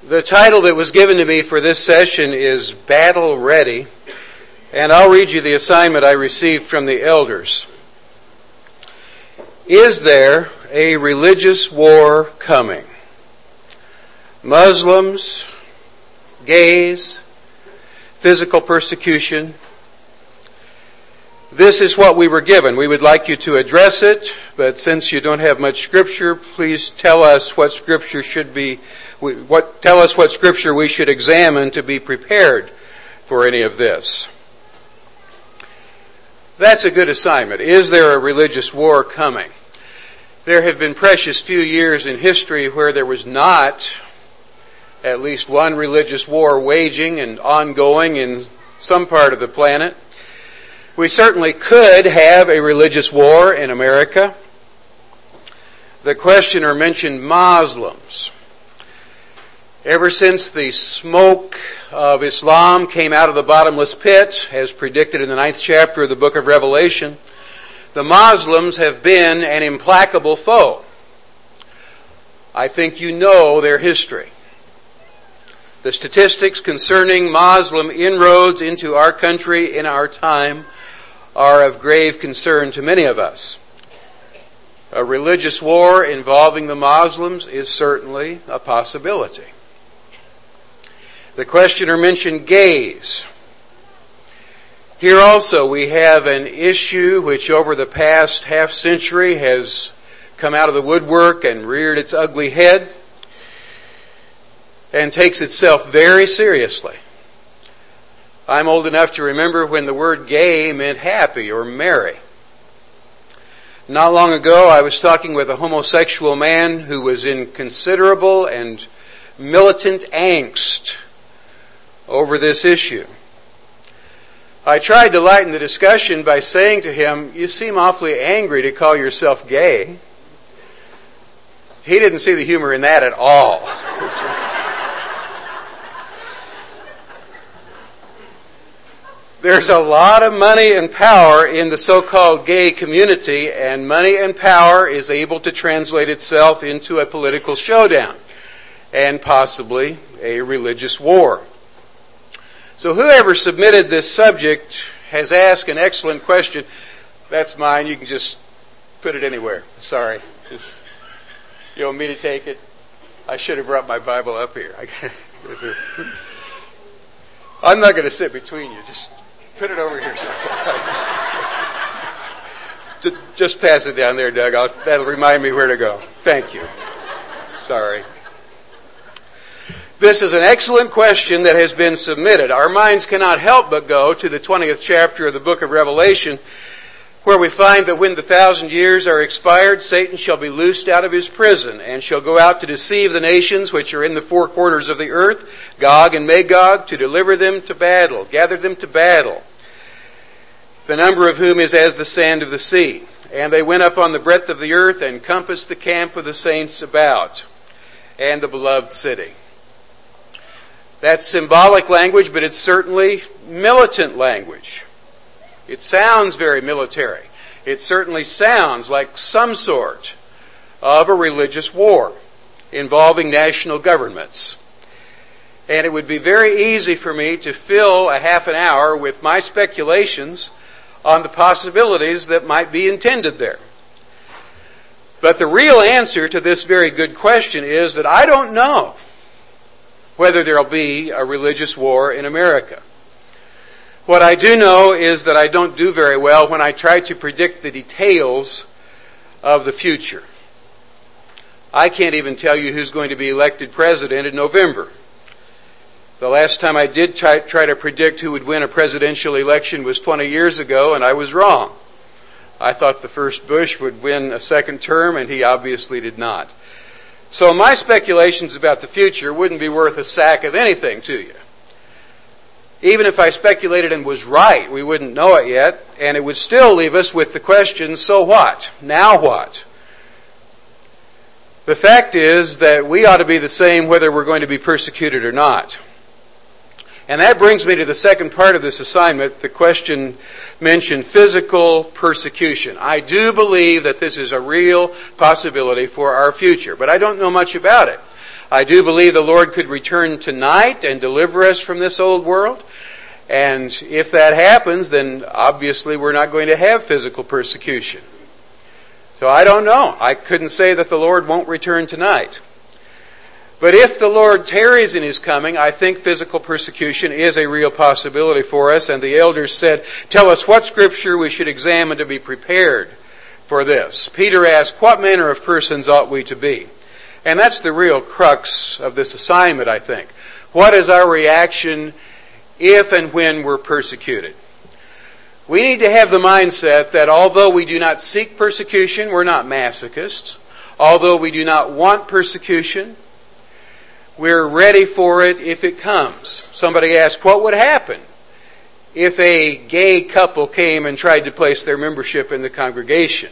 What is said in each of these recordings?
The title that was given to me for this session is Battle Ready, and I'll read you the assignment I received from the elders. Is there a religious war coming? Muslims, gays, physical persecution. This is what we were given. We would like you to address it, but since you don't have much scripture, please tell us what scripture tell us what scripture we should examine to be prepared for any of this. That's a good assignment. Is there a religious war coming? There have been precious few years in history where there was not at least one religious war waging and ongoing in some part of the planet. We certainly could have a religious war in America. The questioner mentioned Muslims. Ever since the smoke of Islam came out of the bottomless pit, as predicted in the 9th chapter of the book of Revelation, the Muslims have been an implacable foe. I think you know their history. The statistics concerning Muslim inroads into our country in our time are of grave concern to many of us. A religious war involving the Muslims is certainly a possibility. The questioner mentioned gays. Here also we have an issue which over the past half century has come out of the woodwork and reared its ugly head and takes itself very seriously. I'm old enough to remember when the word gay meant happy or merry. Not long ago I was talking with a homosexual man who was in considerable and militant angst over this issue. I tried to lighten the discussion by saying to him, "You seem awfully angry to call yourself gay." He didn't see the humor in that at all. There's a lot of money and power in the so-called gay community, and money and power is able to translate itself into a political showdown and possibly a religious war. So whoever submitted this subject has asked an excellent question. That's mine. You can just put it anywhere. Sorry. You want me to take it? I should have brought my Bible up here. I'm not going to sit between you. Just put it over here. Just pass it down there, Doug. That'll remind me where to go. Thank you. Sorry. This is an excellent question that has been submitted. Our minds cannot help but go to the 20th chapter of the book of Revelation, where we find that when the 1,000 years are expired, Satan shall be loosed out of his prison and shall go out to deceive the nations which are in the four quarters of the earth, Gog and Magog, to deliver them to battle, gather them to battle, the number of whom is as the sand of the sea. And they went up on the breadth of the earth and compassed the camp of the saints about, and the beloved city. That's symbolic language, but it's certainly militant language. It sounds very military. It certainly sounds like some sort of a religious war involving national governments. And it would be very easy for me to fill a half an hour with my speculations on the possibilities that might be intended there. But the real answer to this very good question is that I don't know whether there'll be a religious war in America. What I do know is that I don't do very well when I try to predict the details of the future. I can't even tell you who's going to be elected president in November. The last time I did try to predict who would win a presidential election was 20 years ago, and I was wrong. I thought the first Bush would win a second term, and he obviously did not. So my speculations about the future wouldn't be worth a sack of anything to you. Even if I speculated and was right, we wouldn't know it yet, and it would still leave us with the question, so what? Now what? The fact is that we ought to be the same whether we're going to be persecuted or not. And that brings me to the second part of this assignment. The question mentioned physical persecution. I do believe that this is a real possibility for our future, but I don't know much about it. I do believe the Lord could return tonight and deliver us from this old world. And if that happens, then obviously we're not going to have physical persecution. So I don't know. I couldn't say that the Lord won't return tonight. But if the Lord tarries in His coming, I think physical persecution is a real possibility for us. And the elders said, tell us what Scripture we should examine to be prepared for this. Peter asked, what manner of persons ought we to be? And that's the real crux of this assignment, I think. What is our reaction if and when we're persecuted? We need to have the mindset that although we do not seek persecution, we're not masochists. Although we do not want persecution, we're ready for it if it comes. Somebody asked, what would happen if a gay couple came and tried to place their membership in the congregation?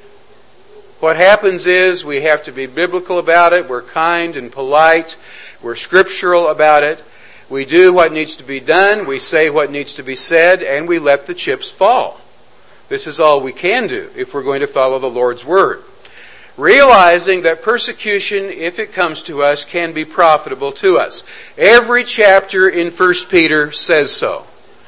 What happens is we have to be biblical about it. We're kind and polite. We're scriptural about it. We do what needs to be done. We say what needs to be said, and we let the chips fall. This is all we can do if we're going to follow the Lord's word. Realizing that persecution, if it comes to us, can be profitable to us. Every chapter in 1 Peter says so.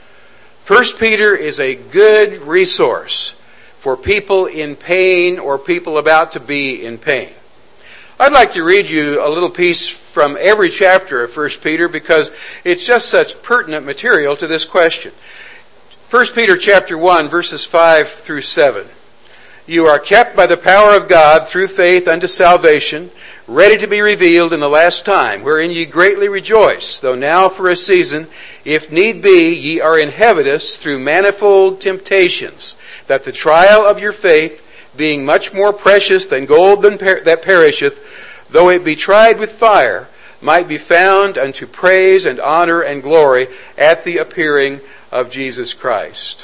1 Peter is a good resource for people in pain or people about to be in pain. I'd like to read you a little piece from every chapter of 1 Peter because it's just such pertinent material to this question. 1 Peter chapter 1, verses 5 through 7. You are kept by the power of God through faith unto salvation, ready to be revealed in the last time, wherein ye greatly rejoice, though now for a season, if need be, ye are in heaviness through manifold temptations, that the trial of your faith, being much more precious than gold that perisheth, though it be tried with fire, might be found unto praise and honor and glory at the appearing of Jesus Christ.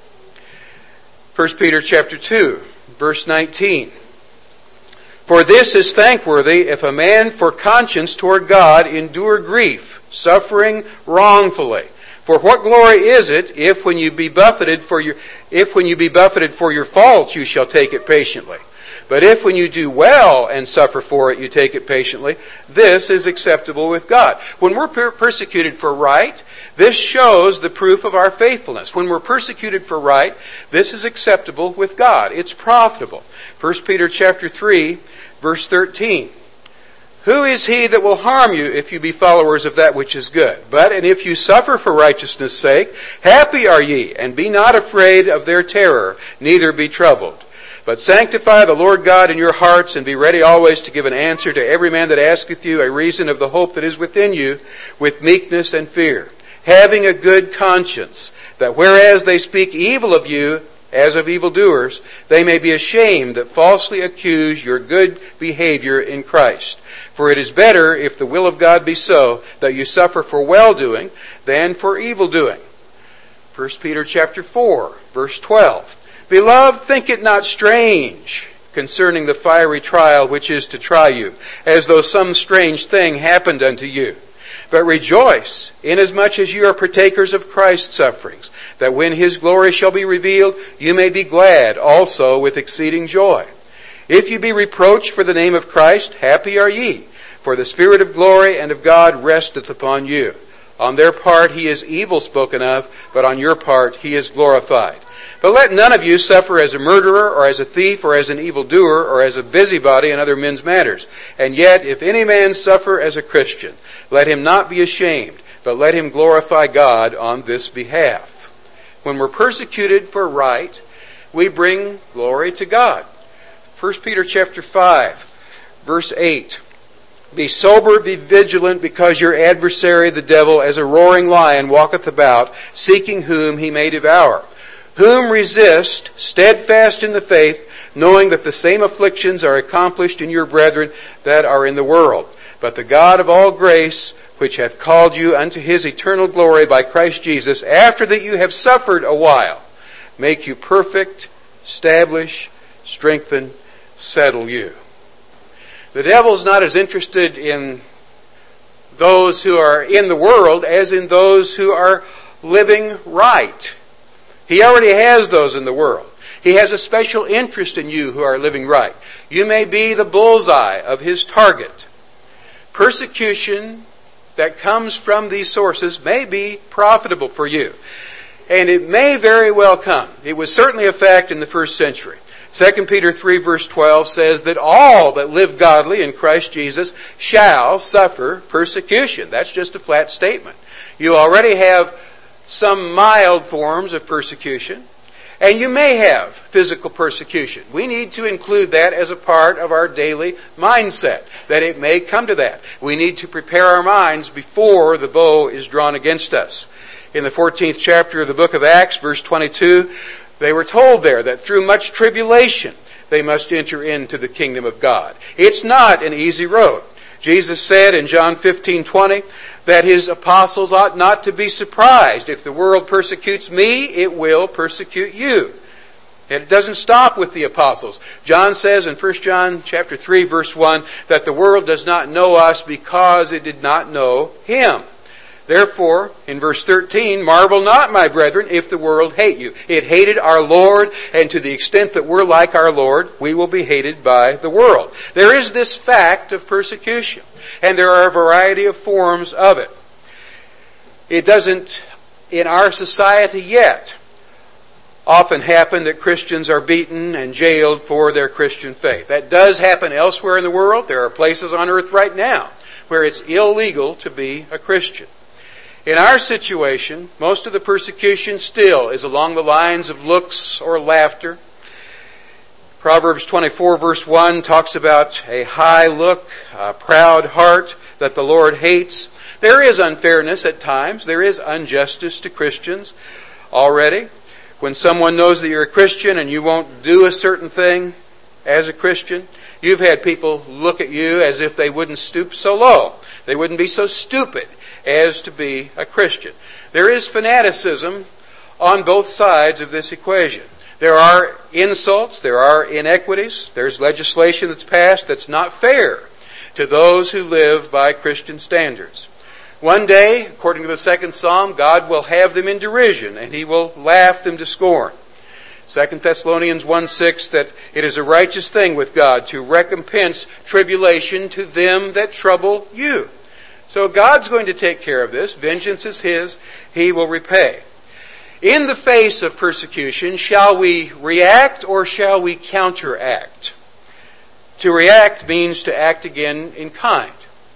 1 Peter chapter 2, verse 19. For this is thankworthy if a man for conscience toward God endure grief, suffering wrongfully. For what glory is it if when you be buffeted for your faults you shall take it patiently? But if when you do well and suffer for it you take it patiently, this is acceptable with God. When we're persecuted for right, this shows the proof of our faithfulness. When we're persecuted for right, this is acceptable with God. It's profitable. 1 Peter chapter 3, verse 13. Who is he that will harm you if you be followers of that which is good? But, and if you suffer for righteousness' sake, happy are ye, and be not afraid of their terror, neither be troubled. But sanctify the Lord God in your hearts, and be ready always to give an answer to every man that asketh you a reason of the hope that is within you, with meekness and fear, having a good conscience, that whereas they speak evil of you, as of evildoers, they may be ashamed that falsely accuse your good behavior in Christ. For it is better, if the will of God be so, that you suffer for well-doing than for evil-doing. 1 Peter chapter 4, verse 12. Beloved, think it not strange concerning the fiery trial which is to try you, as though some strange thing happened unto you. But rejoice, inasmuch as you are partakers of Christ's sufferings, that when His glory shall be revealed, you may be glad also with exceeding joy. If you be reproached for the name of Christ, happy are ye, for the Spirit of glory and of God resteth upon you. On their part He is evil spoken of, but on your part He is glorified. But let none of you suffer as a murderer, or as a thief, or as an evildoer, or as a busybody in other men's matters. And yet, if any man suffer as a Christian, let him not be ashamed, but let him glorify God on this behalf. When we're persecuted for right, we bring glory to God. 1 Peter chapter 5, verse 8. Be sober, be vigilant, because your adversary, the devil, as a roaring lion, walketh about, seeking whom he may devour. Whom resist, steadfast in the faith, knowing that the same afflictions are accomplished in your brethren that are in the world. But the God of all grace, which hath called you unto His eternal glory by Christ Jesus, after that you have suffered a while, make you perfect, establish, strengthen, settle you. The devil's not as interested in those who are in the world as in those who are living right. He already has those in the world. He has a special interest in you who are living right. You may be the bullseye of his target. persecution that comes from these sources may be profitable for you. And it may very well come. It was certainly a fact in the first century. 2 Peter 3 verse 12 says that all that live godly in Christ Jesus shall suffer persecution. That's just a flat statement. You already have some mild forms of persecution, and you may have physical persecution. We need to include that as a part of our daily mindset, that it may come to that. We need to prepare our minds before the bow is drawn against us. In the 14th chapter of the book of Acts, verse 22, they were told there that through much tribulation they must enter into the kingdom of God. It's not an easy road. Jesus said in John 15:20 that his apostles ought not to be surprised. If the world persecutes me, it will persecute you. And it doesn't stop with the apostles. John says in 1 John chapter 3 verse 1 that the world does not know us because it did not know him. Therefore, in verse 13, marvel not, my brethren, if the world hate you. It hated our Lord, and to the extent that we're like our Lord, we will be hated by the world. There is this fact of persecution, and there are a variety of forms of it. It doesn't, in our society yet, often happen that Christians are beaten and jailed for their Christian faith. That does happen elsewhere in the world. There are places on earth right now where it's illegal to be a Christian. In our situation, most of the persecution still is along the lines of looks or laughter. Proverbs 24 verse 1 talks about a high look, a proud heart that the Lord hates. There is unfairness at times. There is injustice to Christians already. When someone knows that you're a Christian and you won't do a certain thing as a Christian, you've had people look at you as if they wouldn't stoop so low. They wouldn't be so stupid as to be a Christian. There is fanaticism on both sides of this equation. There are insults, there are inequities, there's legislation that's passed that's not fair to those who live by Christian standards. One day, according to the second Psalm, God will have them in derision and He will laugh them to scorn. 2 Thessalonians 1:6 that it is a righteous thing with God to recompense tribulation to them that trouble you. So God's going to take care of this. Vengeance is His. He will repay. In the face of persecution, shall we react or shall we counteract? To react means to act again in kind.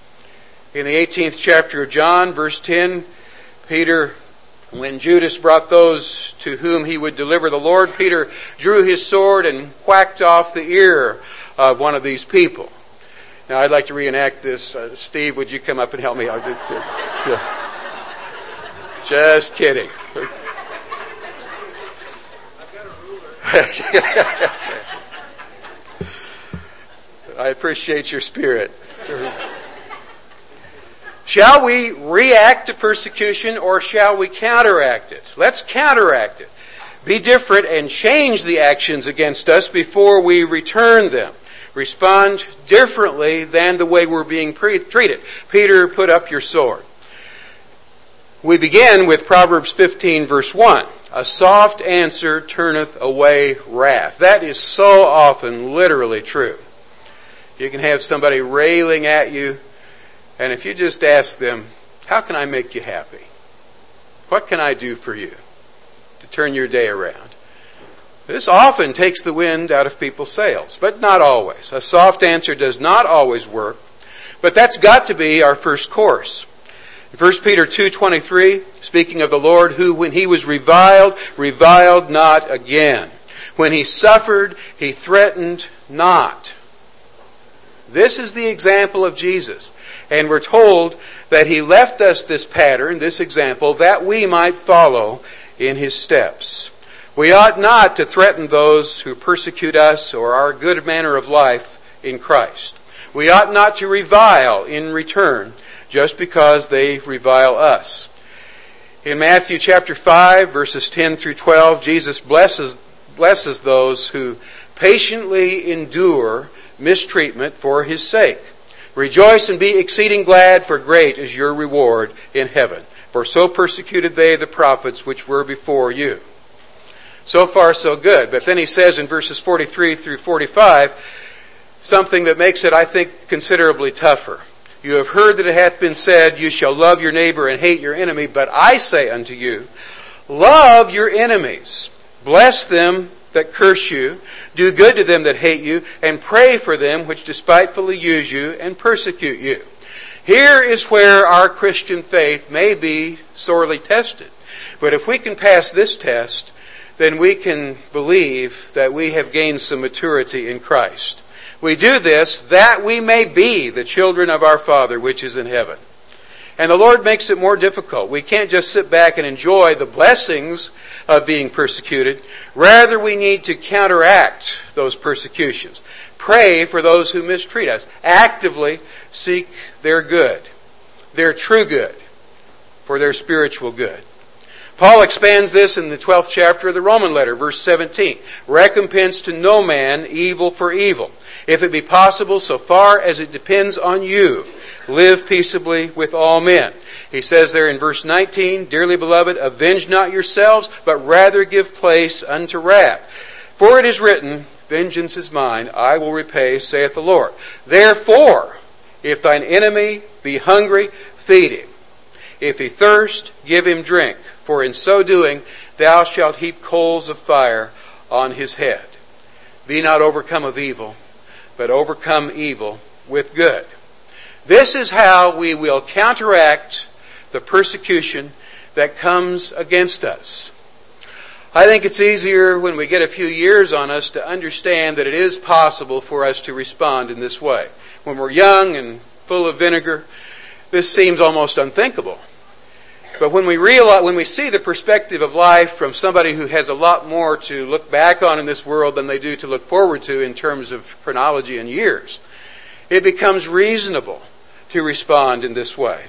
In the 18th chapter of John, verse 10, Peter, when Judas brought those to whom he would deliver the Lord, Peter drew his sword and whacked off the ear of one of these people. Now, I'd like to reenact this. Steve, would you come up and help me? Just kidding. I appreciate your spirit. Shall we react to persecution or shall we counteract it? Let's counteract it. Be different and change the actions against us before we return them. Respond differently than the way we're being treated. Peter, put up your sword. We begin with Proverbs 15 verse 1. A soft answer turneth away wrath. That is so often literally true. You can have somebody railing at you, and if you just ask them, how can I make you happy? What can I do for you to turn your day around? This often takes the wind out of people's sails, but not always. A soft answer does not always work, but that's got to be our first course. In 1 Peter 2:23, speaking of the Lord, who when He was reviled, reviled not again. When He suffered, He threatened not. This is the example of Jesus. And we're told that He left us this pattern, this example, that we might follow in His steps. We ought not to threaten those who persecute us or our good manner of life in Christ. We ought not to revile in return just because they revile us. In Matthew chapter 5, verses 10 through 12, Jesus blesses those who patiently endure mistreatment for His sake. Rejoice and be exceeding glad, for great is your reward in heaven. For so persecuted they the prophets which were before you. So far, so good. But then he says in verses 43 through 45, something that makes it, I think, considerably tougher. You have heard that it hath been said, You shall love your neighbor and hate your enemy. But I say unto you, love your enemies. Bless them that curse you. Do good to them that hate you. And pray for them which despitefully use you and persecute you. Here is where our Christian faith may be sorely tested. But if we can pass this test, then we can believe that we have gained some maturity in Christ. We do this that we may be the children of our Father which is in heaven. And the Lord makes it more difficult. We can't just sit back and enjoy the blessings of being persecuted. Rather, we need to counteract those persecutions. Pray for those who mistreat us. Actively seek their good, their true good, for their spiritual good. Paul expands this in the 12th chapter of the Roman letter, verse 17. Recompense to no man evil for evil. If it be possible, so far as it depends on you, live peaceably with all men. He says there in verse 19, Dearly beloved, avenge not yourselves, but rather give place unto wrath. For it is written, Vengeance is mine, I will repay, saith the Lord. Therefore, if thine enemy be hungry, feed him. If he thirst, give him drink. For in so doing, thou shalt heap coals of fire on his head. Be not overcome of evil, but overcome evil with good. This is how we will counteract the persecution that comes against us. I think it's easier when we get a few years on us to understand that it is possible for us to respond in this way. When we're young and full of vinegar, this seems almost unthinkable. But when we see the perspective of life from somebody who has a lot more to look back on in this world than they do to look forward to in terms of chronology and years, it becomes reasonable to respond in this way.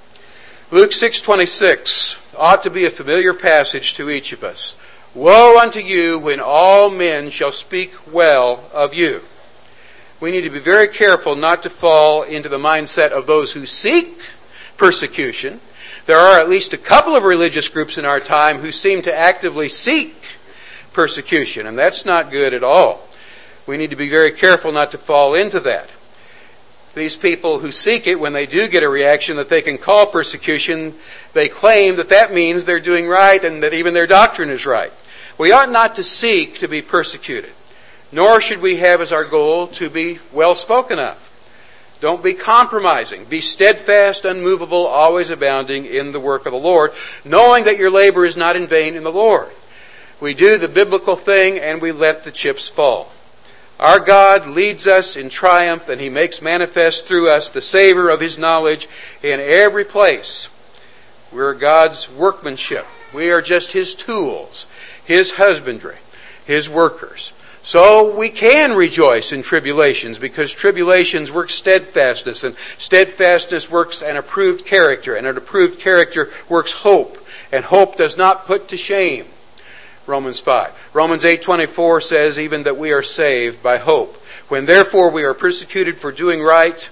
Luke 6:26 ought to be a familiar passage to each of us. Woe unto you when all men shall speak well of you. We need to be very careful not to fall into the mindset of those who seek persecution. There are at least a couple of religious groups in our time who seem to actively seek persecution, and that's not good at all. We need to be very careful not to fall into that. These people who seek it, when they do get a reaction that they can call persecution, they claim that that means they're doing right and that even their doctrine is right. We ought not to seek to be persecuted, nor should we have as our goal to be well spoken of. Don't be compromising. Be steadfast, unmovable, always abounding in the work of the Lord, knowing that your labor is not in vain in the Lord. We do the biblical thing and we let the chips fall. Our God leads us in triumph and He makes manifest through us the savor of His knowledge in every place. We're God's workmanship. We are just His tools, His husbandry, His workers. So we can rejoice in tribulations because tribulations work steadfastness, and steadfastness works an approved character, and an approved character works hope, and hope does not put to shame. Romans 5. Romans 8:24 says even that we are saved by hope. When therefore we are persecuted for doing right,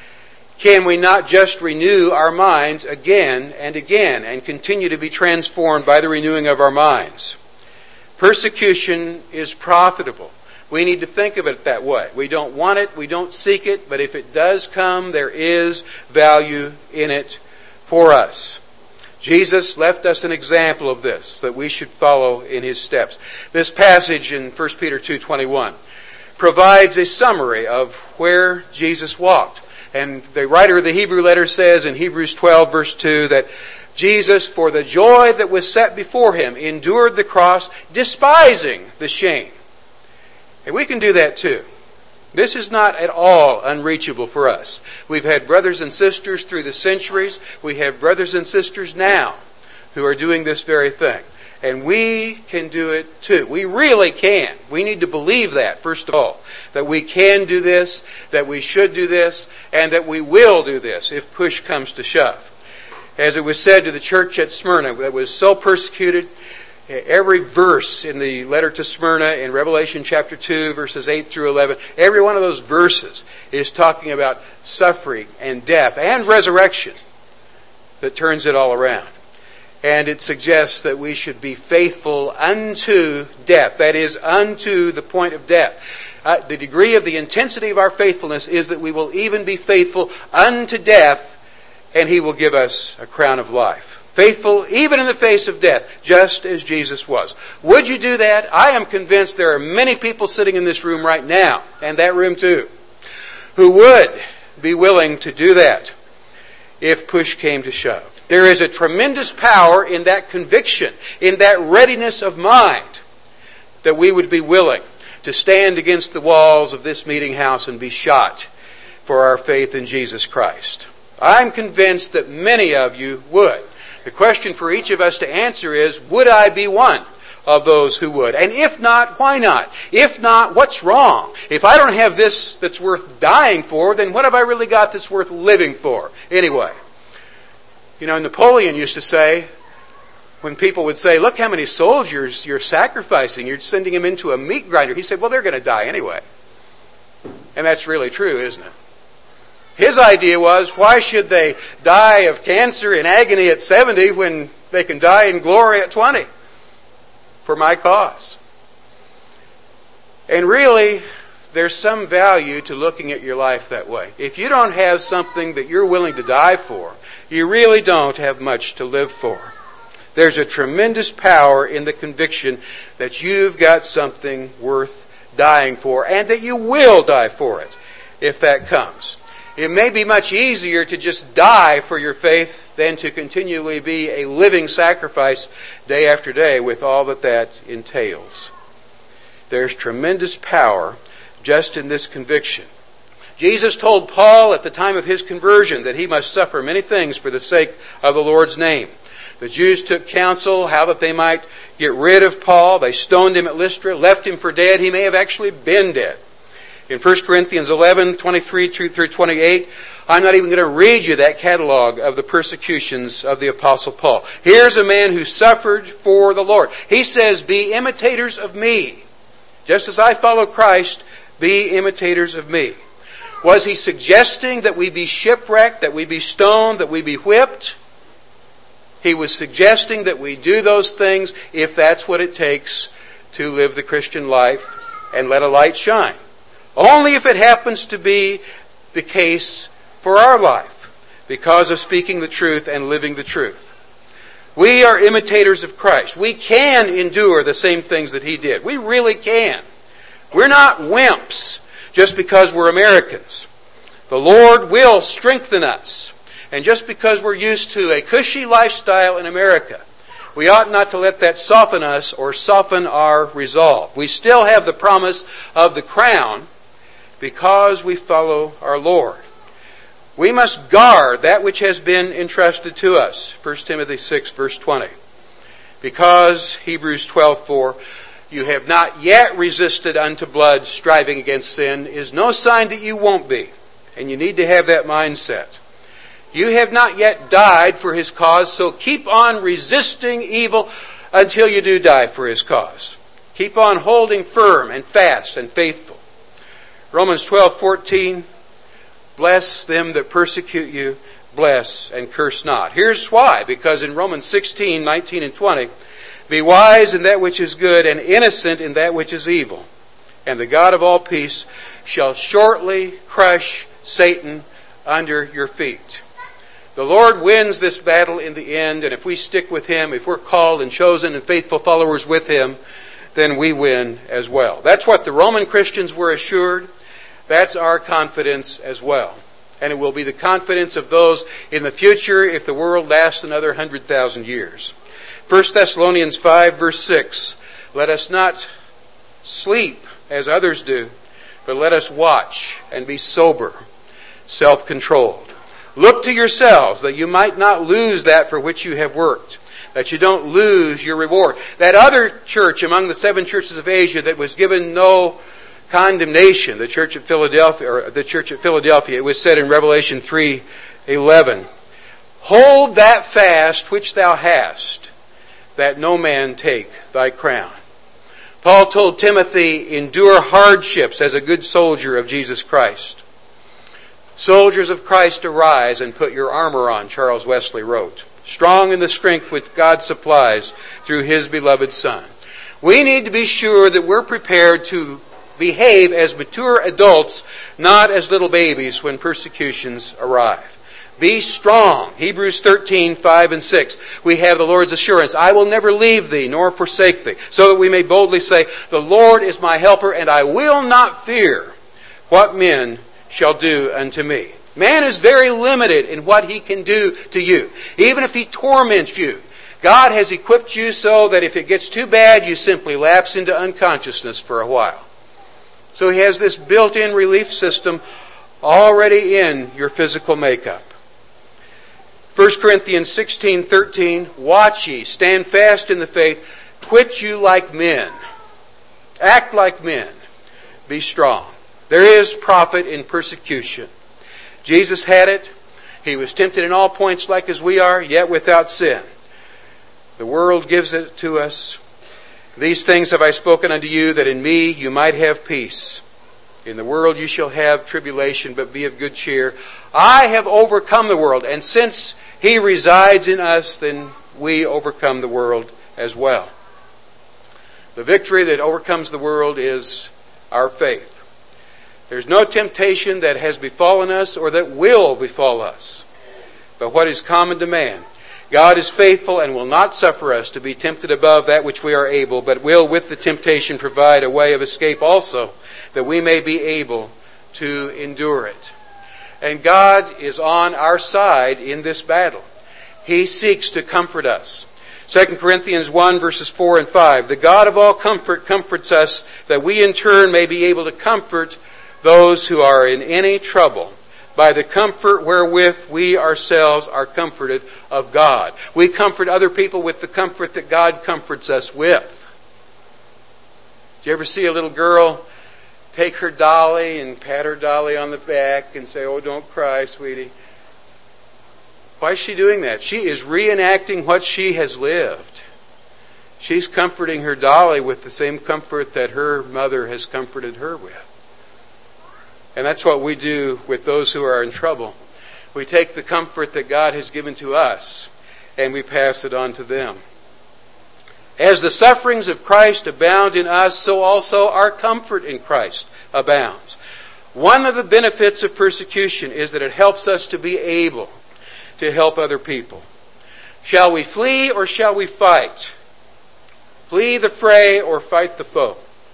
can we not just renew our minds again and again and continue to be transformed by the renewing of our minds? Persecution is profitable. We need to think of it that way. We don't want it, we don't seek it, but if it does come, there is value in it for us. Jesus left us an example of this, that we should follow in His steps. This passage in 1 Peter 2:21 provides a summary of where Jesus walked. And the writer of the Hebrew letter says in Hebrews 12 verse 2 that Jesus, for the joy that was set before Him, endured the cross, despising the shame. And we can do that too. This is not at all unreachable for us. We've had brothers and sisters through the centuries. We have brothers and sisters now who are doing this very thing. And we can do it too. We really can. We need to believe that, first of all. That we can do this, that we should do this, and that we will do this if push comes to shove. As it was said to the church at Smyrna that was so persecuted, every verse in the letter to Smyrna in Revelation chapter 2, verses 8 through 11, every one of those verses is talking about suffering and death and resurrection that turns it all around. And it suggests that we should be faithful unto death, that is, unto the point of death. the degree of the intensity of our faithfulness is that we will even be faithful unto death, and He will give us a crown of life. Faithful even in the face of death, just as Jesus was. Would you do that? I am convinced there are many people sitting in this room right now, and that room too, who would be willing to do that if push came to shove. There is a tremendous power in that conviction, in that readiness of mind, that we would be willing to stand against the walls of this meeting house and be shot for our faith in Jesus Christ. I'm convinced that many of you would. The question for each of us to answer is, would I be one of those who would? And if not, why not? If not, what's wrong? If I don't have this that's worth dying for, then what have I really got that's worth living for? Anyway, Napoleon used to say, when people would say, look how many soldiers you're sacrificing, you're sending them into a meat grinder. He said, well, they're going to die anyway. And that's really true, isn't it? His idea was, why should they die of cancer in agony at 70 when they can die in glory at 20? For my cause. And really, there's some value to looking at your life that way. If you don't have something that you're willing to die for, you really don't have much to live for. There's a tremendous power in the conviction that you've got something worth dying for, and that you will die for it if that comes. It may be much easier to just die for your faith than to continually be a living sacrifice day after day with all that entails. There's tremendous power just in this conviction. Jesus told Paul at the time of his conversion that he must suffer many things for the sake of the Lord's name. The Jews took counsel how that they might get rid of Paul. They stoned him at Lystra, left him for dead. He may have actually been dead. In 1 Corinthians 11, 23 through 28, I'm not even going to read you that catalog of the persecutions of the Apostle Paul. Here's a man who suffered for the Lord. He says, be imitators of me. Just as I follow Christ, be imitators of me. Was he suggesting that we be shipwrecked, that we be stoned, that we be whipped? He was suggesting that we do those things if that's what it takes to live the Christian life and let a light shine. Only if it happens to be the case for our life, because of speaking the truth and living the truth. We are imitators of Christ. We can endure the same things that He did. We really can. We're not wimps just because we're Americans. The Lord will strengthen us. And just because we're used to a cushy lifestyle in America, we ought not to let that soften us or soften our resolve. We still have the promise of the crown because we follow our Lord. We must guard that which has been entrusted to us. 1 Timothy 6, verse 20. Because, Hebrews 12:4, you have not yet resisted unto blood, striving against sin, is no sign that you won't be. And you need to have that mindset. You have not yet died for His cause, so keep on resisting evil until you do die for His cause. Keep on holding firm and fast and faithful. Romans 12:14, bless them that persecute you, bless and curse not. Here's why. Because in Romans 16:19 and 20, be wise in that which is good and innocent in that which is evil. And the God of all peace shall shortly crush Satan under your feet. The Lord wins this battle in the end, and if we stick with Him, if we're called and chosen and faithful followers with Him, then we win as well. That's what the Roman Christians were assured. That's our confidence as well. And it will be the confidence of those in the future if the world lasts another 100,000 years. 1 Thessalonians 5, verse 6, let us not sleep as others do, but let us watch and be sober, self-controlled. Look to yourselves that you might not lose that for which you have worked, that you don't lose your reward. That other church among the 7 churches of Asia that was given no condemnation, the church at Philadelphia, it was said in Revelation 3:11, hold that fast which thou hast, that no man take thy crown. Paul told Timothy, endure hardships as a good soldier of Jesus Christ. Soldiers of Christ, arise and put your armor on, Charles Wesley wrote, strong in the strength which God supplies through His beloved Son. We need to be sure that we're prepared to behave as mature adults, not as little babies when persecutions arrive. Be strong. Hebrews 13, 5 and 6. We have the Lord's assurance, I will never leave thee nor forsake thee, so that we may boldly say, the Lord is my helper, and I will not fear what men shall do unto me. Man is very limited in what he can do to you. Even if he torments you, God has equipped you so that if it gets too bad, you simply lapse into unconsciousness for a while. So He has this built-in relief system already in your physical makeup. 1 Corinthians 16:13, watch ye, stand fast in the faith, quit you like men. Act like men. Be strong. There is profit in persecution. Jesus had it. He was tempted in all points like as we are, yet without sin. The world gives it to us. These things have I spoken unto you, that in me you might have peace. In the world you shall have tribulation, but be of good cheer. I have overcome the world. And since He resides in us, then we overcome the world as well. The victory that overcomes the world is our faith. There's no temptation that has befallen us or that will befall us, but what is common to man. God is faithful and will not suffer us to be tempted above that which we are able, but will with the temptation provide a way of escape also, that we may be able to endure it. And God is on our side in this battle. He seeks to comfort us. 2 Corinthians 1 verses 4 and 5. The God of all comfort comforts us, that we in turn may be able to comfort those who are in any trouble by the comfort wherewith we ourselves are comforted of God. We comfort other people with the comfort that God comforts us with. Do you ever see a little girl take her dolly and pat her dolly on the back and say, oh, don't cry, sweetie? Why is she doing that? She is reenacting what she has lived. She's comforting her dolly with the same comfort that her mother has comforted her with. And that's what we do with those who are in trouble. We take the comfort that God has given to us and we pass it on to them. As the sufferings of Christ abound in us, so also our comfort in Christ abounds. One of the benefits of persecution is that it helps us to be able to help other people. Shall we flee or shall we fight? Flee the fray or fight the foe?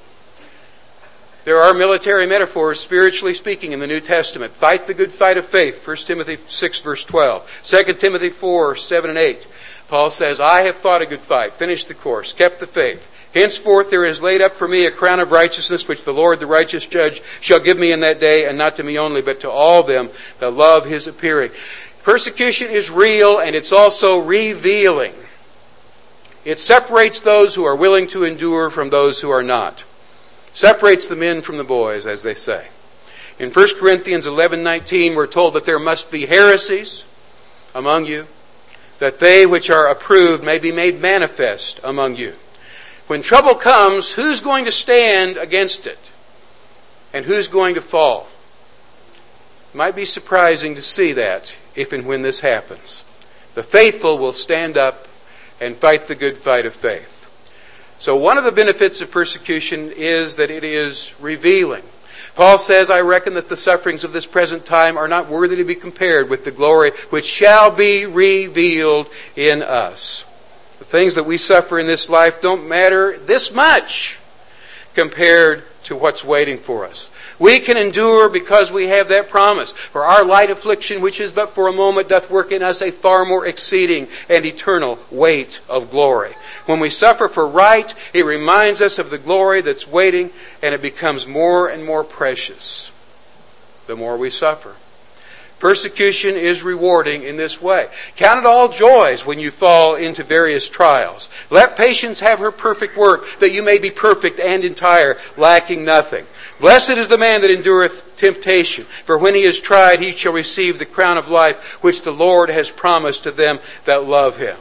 There are military metaphors, spiritually speaking, in the New Testament. Fight the good fight of faith, 1 Timothy 6, verse 12. 2 Timothy 4, 7 and 8. Paul says, I have fought a good fight, finished the course, kept the faith. Henceforth there is laid up for me a crown of righteousness, which the Lord, the righteous judge, shall give me in that day, and not to me only, but to all them that love His appearing. Persecution is real, and it's also revealing. It separates those who are willing to endure from those who are not. Separates the men from the boys, as they say. In 1 Corinthians 11:19, we're told that there must be heresies among you, that they which are approved may be made manifest among you. When trouble comes, who's going to stand against it? And who's going to fall? It might be surprising to see that if and when this happens. The faithful will stand up and fight the good fight of faith. So one of the benefits of persecution is that it is revealing. Paul says, I reckon that the sufferings of this present time are not worthy to be compared with the glory which shall be revealed in us. The things that we suffer in this life don't matter this much compared to what's waiting for us. We can endure because we have that promise. For our light affliction, which is but for a moment, doth work in us a far more exceeding and eternal weight of glory. When we suffer for right, it reminds us of the glory that's waiting, and it becomes more and more precious the more we suffer. Persecution is rewarding in this way. Count it all joys when you fall into various trials. Let patience have her perfect work, that you may be perfect and entire, lacking nothing. Blessed is the man that endureth temptation, for when he is tried, he shall receive the crown of life, which the Lord has promised to them that love Him.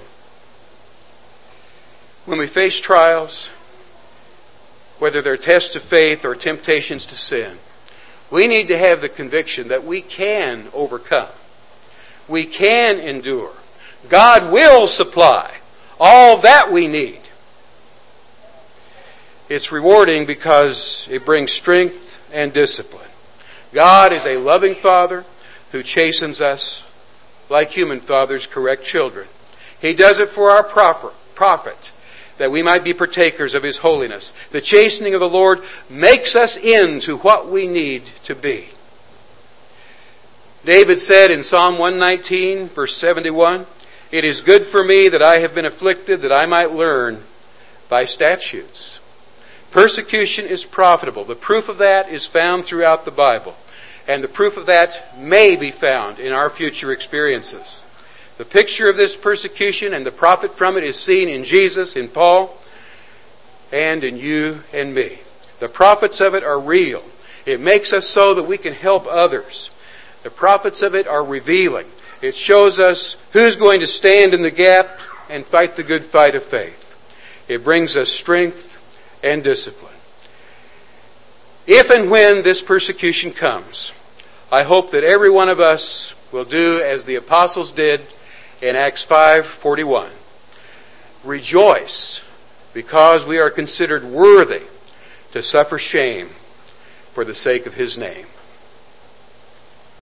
When we face trials, whether they're tests of faith or temptations to sin, we need to have the conviction that we can overcome. We can endure. God will supply all that we need. It's rewarding because it brings strength and discipline. God is a loving Father who chastens us like human fathers correct children. He does it for our profit, that we might be partakers of His holiness. The chastening of the Lord makes us into what we need to be. David said in Psalm 119, verse 71, "It is good for me that I have been afflicted, that I might learn thy statutes." Persecution is profitable. The proof of that is found throughout the Bible. And the proof of that may be found in our future experiences. The picture of this persecution and the profit from it is seen in Jesus, in Paul, and in you and me. The profits of it are real. It makes us so that we can help others. The profits of it are revealing. It shows us who's going to stand in the gap and fight the good fight of faith. It brings us strength and discipline. If and when this persecution comes, I hope that every one of us will do as the apostles did in Acts 5:41. Rejoice because we are considered worthy to suffer shame for the sake of His name.